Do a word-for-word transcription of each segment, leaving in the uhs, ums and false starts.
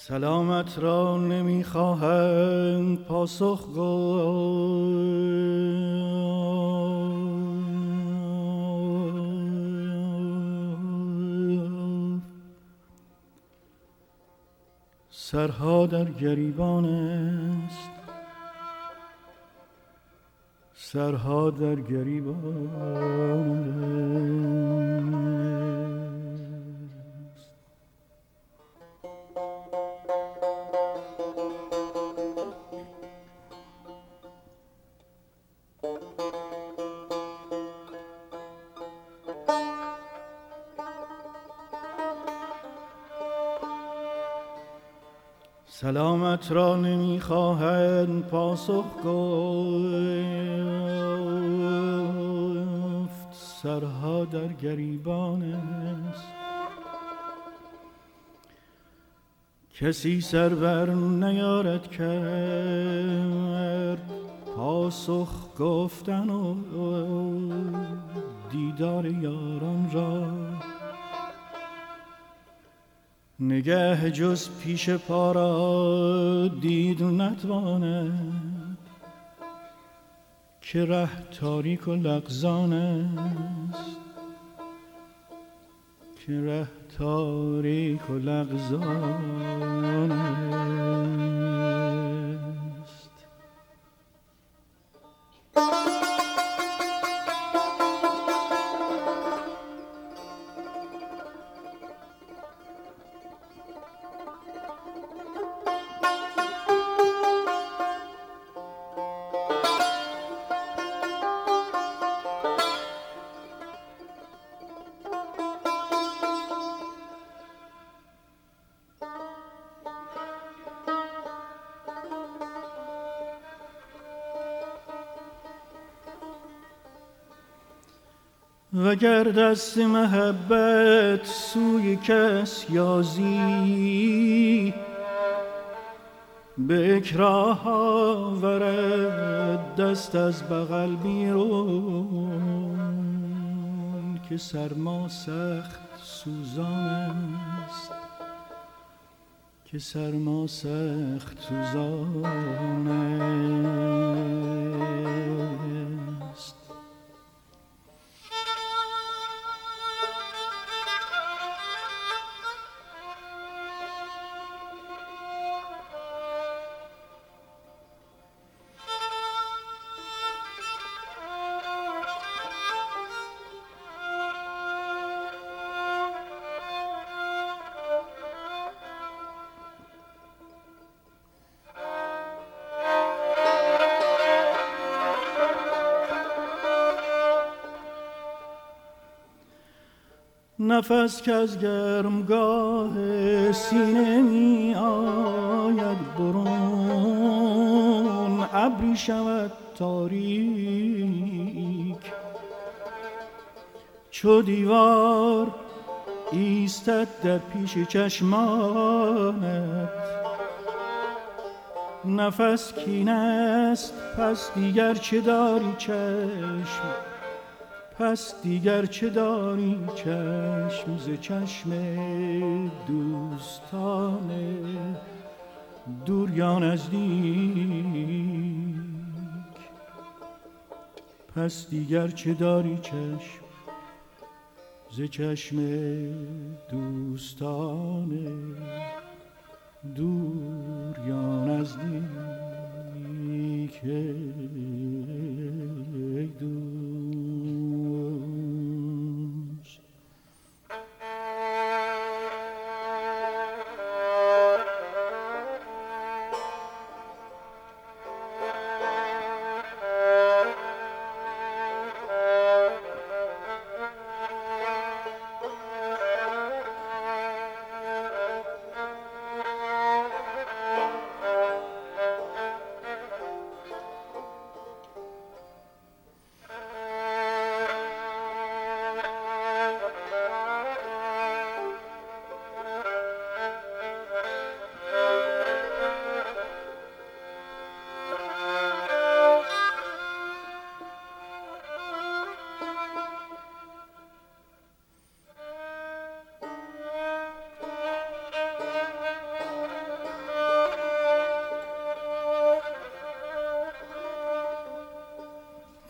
سلامت را نمیخواهند پاسخ گفت، سرها در گریبان است، سرها در گریبان است. سلامت را نمیخواهند پاسخ گفت، سرها در گریبان است. کسی سر بر نیارد کرد پاسخ گفتن و دیدار یاران را. نگه جز پیش پا را دید نتواند، که ره تاریک و لغزان است، که ره تاریک و لغزان است. وگر دست محبت سوی کس یازی، به اکراه آورد دست از بغل بیرون، که سرما سخت سوزان است، که سرما سخت سوزان است. نفس که از گرمگاه سینه می آید برون، ابری شود تاریک چو دیوار ایستد در پیش چشمانت. نفس کین است پس دیگر چه داری چشم، پس دیگر چه داری چشم ز چشم دوستان دور یا نزدیک. پس دیگر چه داری چشم ز چشم دوستان دور یا نزدیک. ای دوست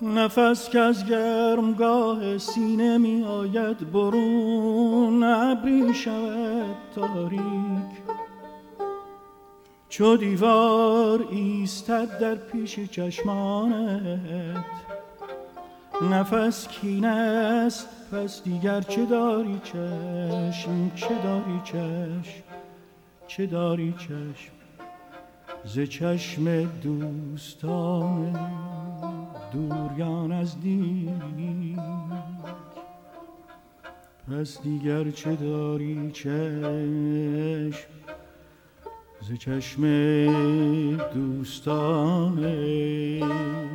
نفس که از گرمگاه سینه می آید برون، ابری شود تاریک چو دیوار ایستد در پیش چشمانت. نفس کینه است پس دیگر چه داری چشم، چه داری چشم، چه داری چشم ز چشم دوستان دور یا نزدیک. پس دیگر چه داری چشم ز چشم دوستان